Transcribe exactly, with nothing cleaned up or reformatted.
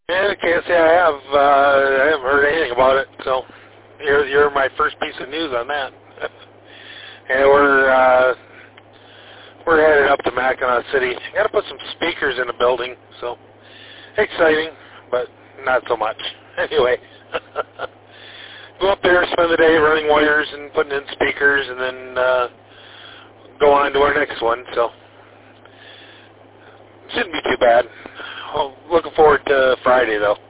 Yeah, I can't say I have. Uh, I haven't heard anything about it, so you're you're my first piece of news on that. And we're uh, we're headed up to Mackinac City. Got to put some speakers in the building, so exciting, but not so much. Anyway, go up there, spend the day running wires and putting in speakers, and then uh, go on to our next one. So shouldn't be too bad. Well, looking forward to Friday though.